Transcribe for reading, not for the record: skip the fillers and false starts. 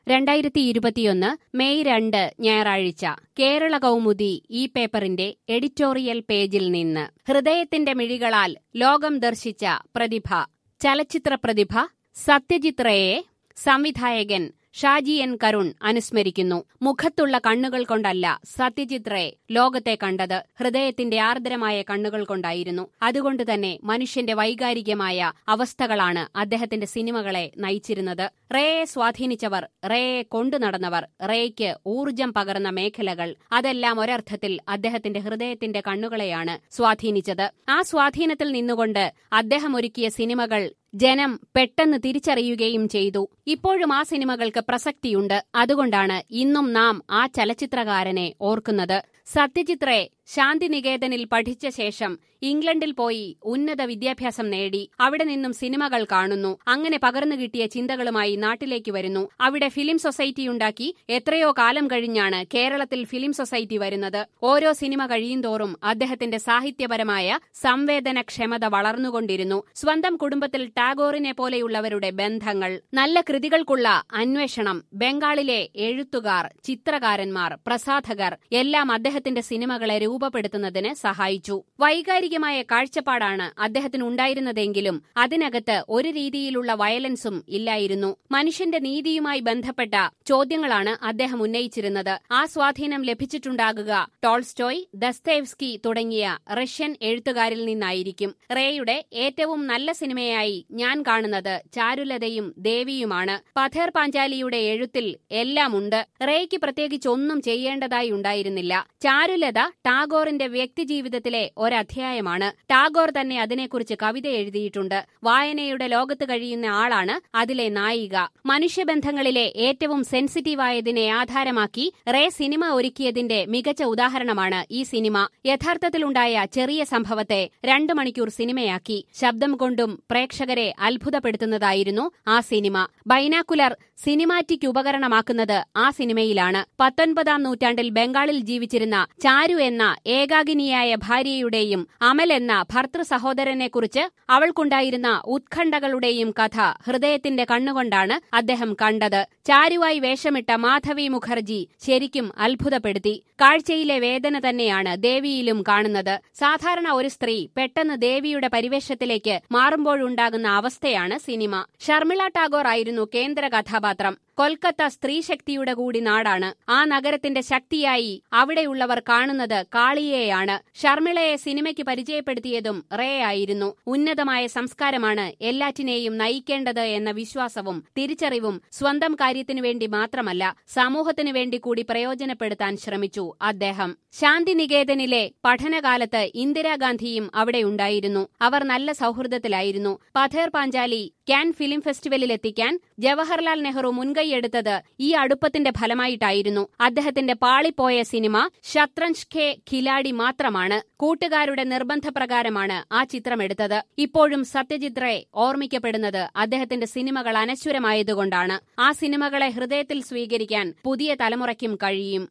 2021 May 2 ഞായറാഴ്ച കേരള കൗമുദി ഈ പേപ്പറിന്റെ എഡിറ്റോറിയൽ പേജിൽ നിന്ന് ഹൃദയത്തിന്റെ മിഴികളാൽ ലോകം ദർശിച്ച പ്രതിഭ. ചലച്ചിത്ര പ്രതിഭ സത്യജിത് റേയെ സംവിധായകൻ ഷാജി എൻ കരുൺ അനുസ്മരിക്കുന്നു. മുഖത്തുള്ള കണ്ണുകൾ കൊണ്ടല്ല സത്യജിത് റേ ലോകത്തെ കണ്ടത്, ഹൃദയത്തിന്റെ ആർദ്രമായ കണ്ണുകൾ കൊണ്ടായിരുന്നു. അതുകൊണ്ടുതന്നെ മനുഷ്യന്റെ വൈകാരികമായ അവസ്ഥകളാണ് അദ്ദേഹത്തിന്റെ സിനിമകളെ നയിച്ചിരുന്നത്. റേയെ സ്വാധീനിച്ചവർ, റേയെ കൊണ്ടുനടന്നവർ, റേയ്ക്ക് ഊർജം പകർന്ന മേഖലകൾ, അതെല്ലാം ഒരർത്ഥത്തിൽ അദ്ദേഹത്തിന്റെ ഹൃദയത്തിന്റെ കണ്ണുകളെയാണ് സ്വാധീനിച്ചത്. ആ സ്വാധീനത്തിൽ നിന്നുകൊണ്ട് അദ്ദേഹം ഒരുക്കിയ സിനിമകൾ ജനം പെട്ടെന്ന് തിരിച്ചറിയുകയും ചെയ്തു. ഇപ്പോഴും ആ സിനിമകൾക്ക് പ്രസക്തിയുണ്ട്. അതുകൊണ്ടാണ് ഇന്നും നാം ആ ചലച്ചിത്രകാരനെ ഓർക്കുന്നത്. സത്യജിത് റേ ശാന്തിനികേതനിൽ പഠിച്ച ശേഷം ഇംഗ്ലണ്ടിൽ പോയി ഉന്നത വിദ്യാഭ്യാസം നേടി. അവിടെ നിന്നും സിനിമകൾ കാണുന്നു. അങ്ങനെ പകർന്നു കിട്ടിയ ചിന്തകളുമായി നാട്ടിലേക്ക് വരുന്നു. അവിടെ ഫിലിം സൊസൈറ്റിയുണ്ടാക്കി. എത്രയോ കാലം കഴിഞ്ഞാണ് കേരളത്തിൽ ഫിലിം സൊസൈറ്റി വരുന്നത്. ഓരോ സിനിമ കഴിയുന്തോറും അദ്ദേഹത്തിന്റെ സാഹിത്യപരമായ സംവേദനക്ഷമത വളർന്നുകൊണ്ടിരുന്നു. സ്വന്തം കുടുംബത്തിൽ ടാഗോറിനെ പോലെയുള്ളവരുടെ ബന്ധങ്ങൾ, നല്ല കൃതികൾക്കുള്ള അന്വേഷണം, ബംഗാളിലെ എഴുത്തുകാർ, ചിത്രകാരന്മാർ, പ്രസാധകർ എല്ലാം അദ്ദേഹത്തിന്റെ സിനിമകളെ രൂപപ്പെടുത്തുന്നതിന് സഹായിച്ചു. വൈകാരികമായ കാഴ്ചപ്പാടാണ് അദ്ദേഹത്തിനുണ്ടായിരുന്നതെങ്കിലും അതിനകത്ത് ഒരു രീതിയിലുള്ള വയലൻസും ഇല്ലായിരുന്നു. മനുഷ്യന്റെ നീതിയുമായി ബന്ധപ്പെട്ട ചോദ്യങ്ങളാണ് അദ്ദേഹം ഉന്നയിച്ചിരുന്നത്. ആ സ്വാധീനം ലഭിച്ചിട്ടുണ്ടാകുക ടോൾസ്റ്റോയ്, ദസ്തേവ്സ്കി തുടങ്ങിയ റഷ്യൻ എഴുത്തുകാരിൽ നിന്നായിരിക്കും. റേയുടെ ഏറ്റവും നല്ല സിനിമയായി ഞാൻ കാണുന്നത് ചാരുലതയും ദേവിയുമാണ്. പഥേർ പാഞ്ചാലിയുടെ എഴുത്തിൽ എല്ലാമുണ്ട്. റേയ്ക്ക് പ്രത്യേകിച്ച് ഒന്നും ചെയ്യേണ്ടതായി ഉണ്ടായിരുന്നില്ല. ചാരുലത ടാഗോറിന്റെ വ്യക്തിജീവിതത്തിലെ ഒരധ്യായമാണ്. ടാഗോർ തന്നെ അതിനെക്കുറിച്ച് കവിത എഴുതിയിട്ടുണ്ട്. വായനയുടെ ലോകത്ത് കഴിയുന്ന ആളാണ് അതിലെ നായിക. മനുഷ്യബന്ധങ്ങളിലെ ഏറ്റവും സെൻസിറ്റീവായതിനെ ആധാരമാക്കി റേ സിനിമ ഒരുക്കിയതിന്റെ മികച്ച ഉദാഹരണമാണ് ഈ സിനിമ. യഥാർത്ഥത്തിലുണ്ടായ ചെറിയ സംഭവത്തെ 2 മണിക്കൂർ സിനിമയാക്കി. ശബ്ദം കൊണ്ടും പ്രേക്ഷകരെ അത്ഭുതപ്പെടുത്തുന്നതായിരുന്നു ആ സിനിമ. ബൈനാക്കുലർ സിനിമാറ്റിക് ഉപകരണമാക്കുന്നത് ആ സിനിമയിലാണ്. 19-ാം നൂറ്റാണ്ടിൽ ബംഗാളിൽ ജീവിച്ചിരുന്ന ചാരു എന്ന ഏകാകിനിയായ ഭാര്യയുടെയും അമൽ എന്ന ഭർത്തൃ സഹോദരനെക്കുറിച്ച് അവൾക്കുണ്ടായിരുന്ന ഉത്കണ്ഠകളുടെയും കഥ ഹൃദയത്തിന്റെ കണ്ണുകൊണ്ടാണ് അദ്ദേഹം കണ്ടത്. ചാരുവായി വേഷമിട്ട മാധവി മുഖർജി ശരിക്കും അത്ഭുതപ്പെടുത്തി. കാഴ്ചയിലെ വേദന തന്നെയാണ് ദേവിയിലും കാണുന്നത്. സാധാരണ ഒരു സ്ത്രീ പെട്ടെന്ന് ദേവിയുടെ പരിവേഷത്തിലേക്ക് മാറുമ്പോഴുണ്ടാകുന്ന അവസ്ഥയാണ് സിനിമ. ഷർമിള ടാഗോർ ആയിരുന്നു കേന്ദ്ര കഥാപാത്രം. കൊൽക്കത്ത സ്ത്രീശക്തിയുടെ കൂടി നാടാണ്. ആ നഗരത്തിന്റെ ശക്തിയായി അവിടെയുള്ളവർ കാണുന്നത് കാളിയെയാണ്. ഷർമിളയെ സിനിമയ്ക്ക് പരിചയപ്പെടുത്തിയതും റേ ആയിരുന്നു. ഉന്നതമായ സംസ്കാരമാണ് എല്ലാറ്റിനെയും നയിക്കേണ്ടത് എന്ന വിശ്വാസവും തിരിച്ചറിവും സ്വന്തം കാര്യത്തിനു വേണ്ടി മാത്രമല്ല സമൂഹത്തിനു വേണ്ടി കൂടി പ്രയോജനപ്പെടുത്താൻ ശ്രമിച്ചു അദ്ദേഹം. ശാന്തിനികേതനിലെ പഠനകാലത്ത് ഇന്ദിരാഗാന്ധിയും അവിടെ ഉണ്ടായിരുന്നു. അവർ നല്ല സൗഹൃദത്തിലായിരുന്നു. പഥേർ പാഞ്ചാലി കാൻ ഫിലിം ഫെസ്റ്റിവലിലെത്തിക്കാൻ ജവഹർലാൽ നെഹ്റു മുൻകൈയെടുത്തത് ഈ അടുപ്പത്തിന്റെ ഫലമായിട്ടായിരുന്നു. അദ്ദേഹത്തിന്റെ പാളിപ്പോയ സിനിമ ശത്രഞ്ജ് കെ ഖിലാഡി മാത്രമാണ്. കൂട്ടുകാരുടെ നിർബന്ധപ്രകാരമാണ് ആ ചിത്രമെടുത്തത്. ഇപ്പോഴും സത്യജിത് റേ ഓർമ്മിക്കപ്പെടുന്നത് അദ്ദേഹത്തിന്റെ സിനിമകൾ അനശ്വരമായതുകൊണ്ടാണ്. ആ സിനിമകളെ ഹൃദയത്തിൽ സ്വീകരിക്കാൻ പുതിയ തലമുറയ്ക്കും കഴിയും.